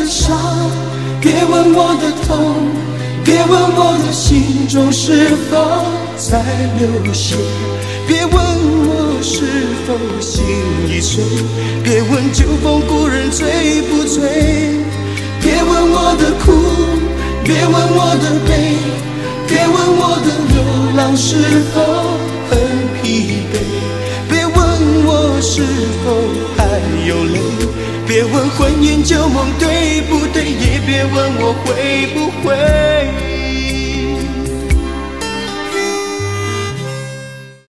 的伤，别问我的痛，别问我的心中是否在流血，别问我是否心已碎，别问旧风故人醉不醉，别问我的苦，别问我的悲，别问我的流浪是否很疲惫，别问我是否还有泪，别问婚姻旧梦对不对，也别问我会不会